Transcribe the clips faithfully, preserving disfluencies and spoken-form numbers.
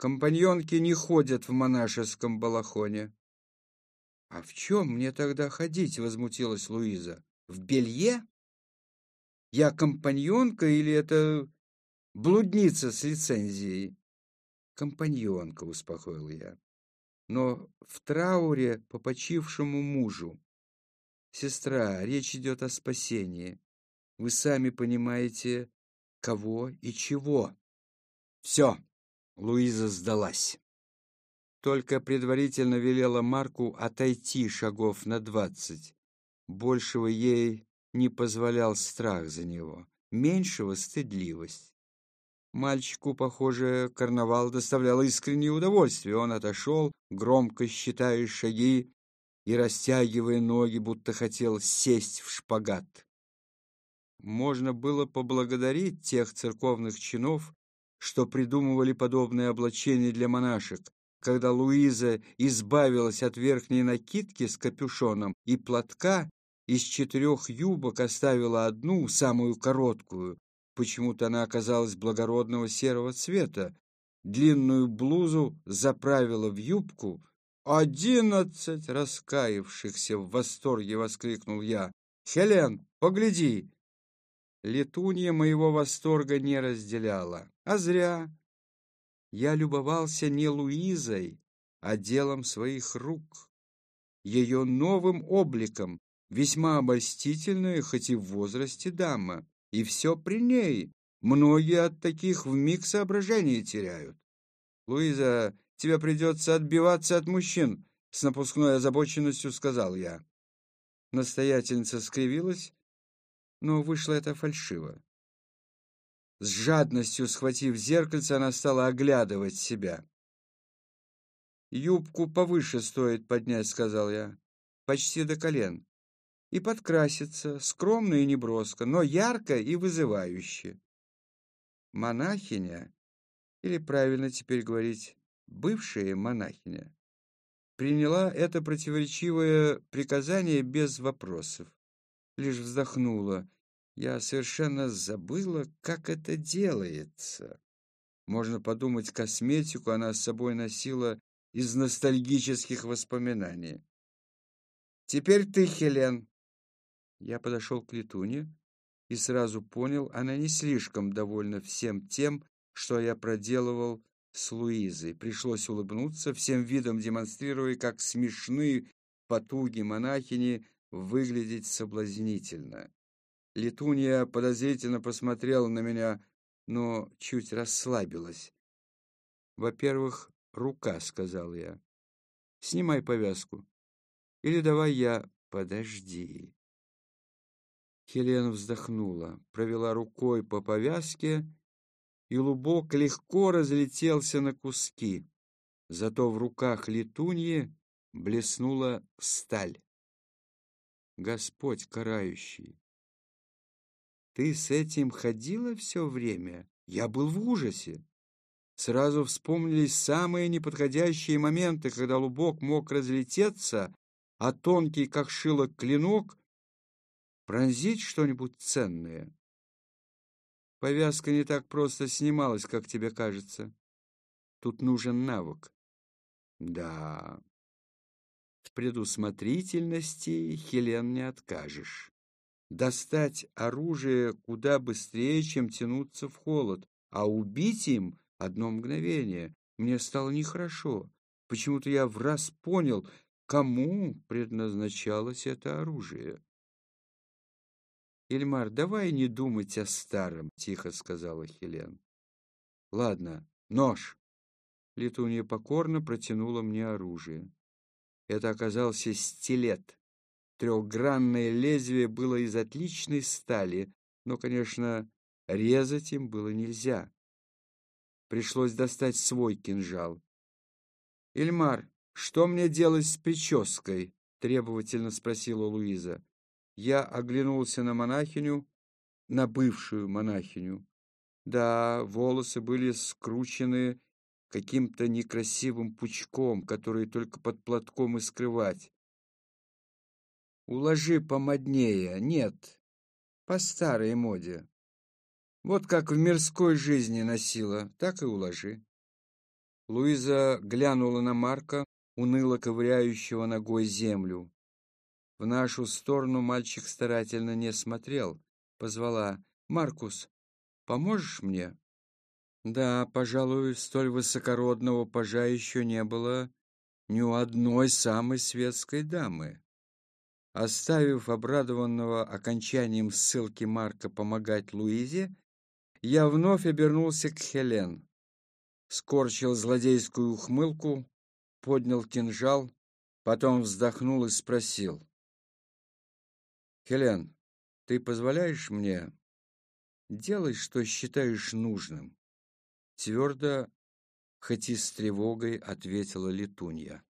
Компаньонки не ходят в монашеском балахоне. А в чем мне тогда ходить, возмутилась Луиза. В белье? Я компаньонка или это блудница с лицензией? Компаньонка, успокоил я. Но в трауре по почившему мужу. Сестра, речь идет о спасении. Вы сами понимаете, кого и чего. Все, Луиза сдалась. Только предварительно велела Марку отойти шагов на двадцать. Большего ей не позволял страх за него, меньшего — стыдливость. Мальчику, похоже, карнавал доставлял искреннее удовольствие. Он отошел, громко считая шаги и растягивая ноги, будто хотел сесть в шпагат. Можно было поблагодарить тех церковных чинов, что придумывали подобные облачения для монашек, когда Луиза избавилась от верхней накидки с капюшоном и платка, из четырех юбок оставила одну, самую короткую. Почему-то она оказалась благородного серого цвета. Длинную блузу заправила в юбку. «Одиннадцать раскаявшихся!» — в восторге воскликнул я. «Хелен, погляди!» Летунья моего восторга не разделяла. А зря. Я любовался не Луизой, а делом своих рук, ее новым обликом, весьма обольстительная, хоть и в возрасте дама. И все при ней. Многие от таких вмиг соображения теряют. «Луиза, тебе придется отбиваться от мужчин», — с напускной озабоченностью сказал я. Настоятельница скривилась, но вышло это фальшиво. С жадностью схватив зеркальце, она стала оглядывать себя. «Юбку повыше стоит поднять», — сказал я, — «почти до колен. И подкраситься, скромно и неброско, но ярко и вызывающе». Монахиня, или правильно теперь говорить, бывшая монахиня, приняла это противоречивое приказание без вопросов, лишь вздохнула. Я совершенно забыла, как это делается. Можно подумать, косметику она с собой носила из ностальгических воспоминаний. «Теперь ты, Хелен». Я подошел к Летуне и сразу понял, она не слишком довольна всем тем, что я проделывал с Луизой. Пришлось улыбнуться, всем видом демонстрируя, как смешны потуги монахини выглядеть соблазнительно. Летунья подозрительно посмотрела на меня, но чуть расслабилась. «Во-первых, рука», — сказал я. «Снимай повязку. Или давай я...» «Подожди». Хелена вздохнула, провела рукой по повязке, и лубок легко разлетелся на куски. Зато в руках Летуньи блеснула сталь. Господь карающий! Ты с этим ходила все время? Я был в ужасе. Сразу вспомнились самые неподходящие моменты, когда лубок мог разлететься, а тонкий, как шило, клинок пронзить что-нибудь ценное. Повязка не так просто снималась, как тебе кажется. Тут нужен навык. Да, в предусмотрительности Хелен не откажешь. Достать оружие куда быстрее, чем тянуться в холод, а убить им одно мгновение. Мне стало нехорошо. Почему-то я враз понял, кому предназначалось это оружие. «Ильмар, давай не думать о старом», — тихо сказала Хелен. «Ладно, нож». Летунья покорно протянула мне оружие. Это оказался стилет. Трехгранное лезвие было из отличной стали, но, конечно, резать им было нельзя. Пришлось достать свой кинжал. «Ильмар, что мне делать с прической?» — требовательно спросила Луиза. Я оглянулся на монахиню, на бывшую монахиню. Да, волосы были скручены каким-то некрасивым пучком, который только под платком и скрывать. Уложи помоднее. Нет, по старой моде. Вот как в мирской жизни носила, так и уложи. Луиза глянула на Марка, уныло ковыряющего ногой землю. В нашу сторону мальчик старательно не смотрел. Позвала: «Маркус, поможешь мне?» Да, пожалуй, столь высокородного пажа еще не было ни у одной самой светской дамы. Оставив обрадованного окончанием ссылки Марка помогать Луизе, я вновь обернулся к Хелен, скорчил злодейскую ухмылку, поднял кинжал, потом вздохнул и спросил: «Хелен, ты позволяешь мне? Делай, что считаешь нужным». Твердо, хоть и с тревогой, ответила летунья.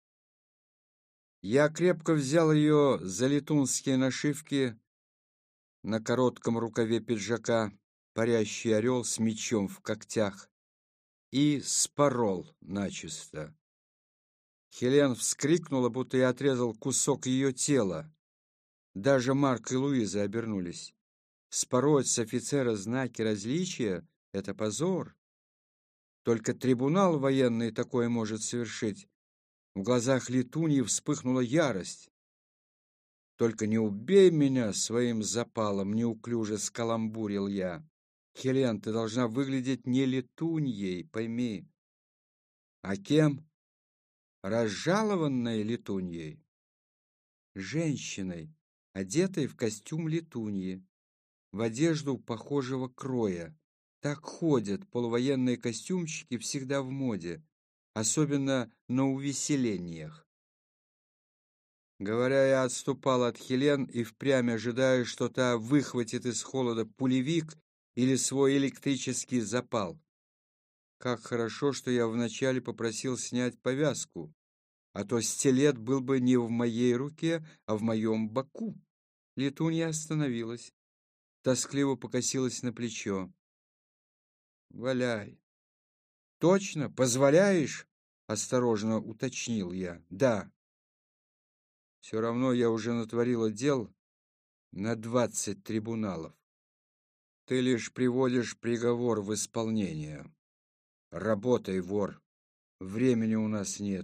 Я крепко взял ее за летунские нашивки на коротком рукаве пиджака, парящий орел с мечом в когтях, и спорол начисто. Хелен вскрикнула, будто я отрезал кусок ее тела. Даже Марк и Луиза обернулись. Спороть с офицера знаки различия — это позор. Только трибунал военный такое может совершить. В глазах летуньи вспыхнула ярость. «Только не убей меня своим запалом!» — неуклюже скаламбурил я. «Хелен, ты должна выглядеть не летуньей, пойми». «А кем?» «Разжалованной летуньей». «Женщиной, одетой в костюм летуньи, в одежду похожего кроя. Так ходят полувоенные костюмчики всегда в моде, особенно на увеселениях». Говоря, я отступал от Хелен и впрямь ожидая, что та выхватит из холода пулевик или свой электрический запал. Как хорошо, что я вначале попросил снять повязку, а то стилет был бы не в моей руке, а в моем боку. Летунья остановилась, тоскливо покосилась на плечо. «Валяй». «Точно? Позволяешь?» — осторожно уточнил я. «Да». Все равно я уже натворила дел на двадцать трибуналов. Ты лишь приводишь приговор в исполнение. Работай, вор. Времени у нас нет.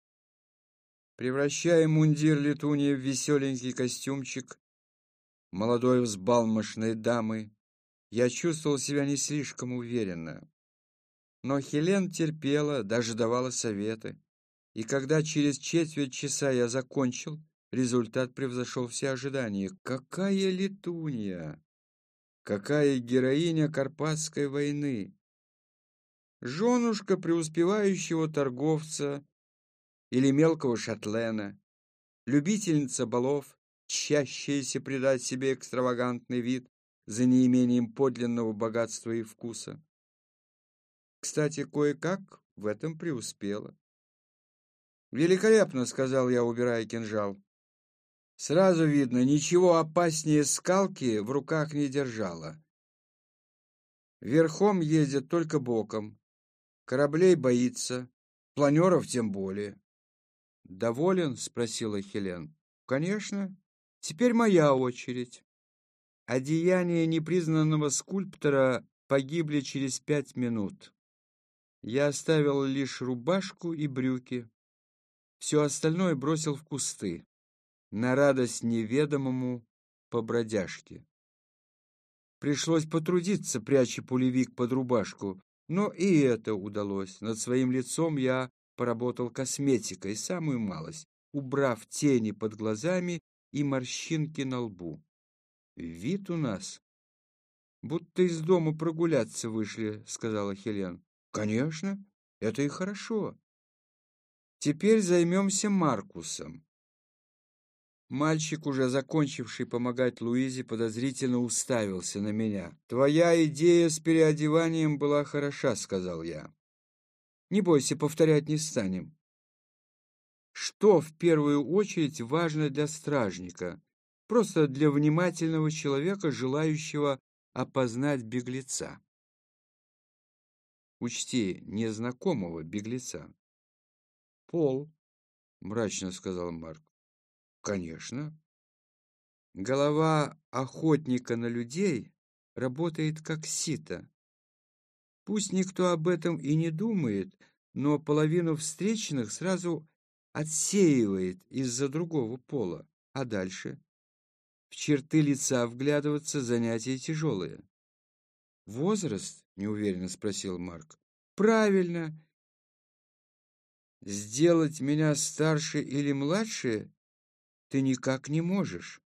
Превращая мундир летуньи в веселенький костюмчик молодой взбалмошной дамы, я чувствовал себя не слишком уверенно. Но Хелен терпела, даже давала советы. И когда через четверть часа я закончил, результат превзошел все ожидания. Какая летунья! Какая героиня Карпатской войны! Женушка преуспевающего торговца или мелкого шатлена, любительница балов, тщащаяся придать себе экстравагантный вид за неимением подлинного богатства и вкуса. Кстати, кое-как в этом преуспела. «Великолепно», — сказал я, убирая кинжал. Сразу видно, ничего опаснее скалки в руках не держала. Верхом ездит только боком, кораблей боится, планеров тем более. «Доволен?» — спросила Хелен. «Конечно. Теперь моя очередь». Одеяния непризнанного скульптора погибли через пять минут. Я оставил лишь рубашку и брюки. Все остальное бросил в кусты, на радость неведомому побродяжке. Пришлось потрудиться, пряча пулевик под рубашку, но и это удалось. Над своим лицом я поработал косметикой, самую малость, убрав тени под глазами и морщинки на лбу. Вид у нас будто из дома прогуляться вышли, сказала Хелен. Конечно, это и хорошо. Теперь займемся Маркусом. Мальчик, уже закончивший помогать Луизе, подозрительно уставился на меня. «Твоя идея с переодеванием была хороша», — сказал я. «Не бойся, повторять не станем». Что в первую очередь важно для стражника? Просто для внимательного человека, желающего опознать беглеца. Учти, незнакомого беглеца. «Пол», — мрачно сказал Марк. «Конечно. Голова охотника на людей работает как сито. Пусть никто об этом и не думает, но половину встречных сразу отсеивает из-за другого пола. А дальше? В черты лица вглядываться занятие тяжелое. «Возраст?» — неуверенно спросил Марк. «Правильно. Сделать меня старше или младше ты никак не можешь.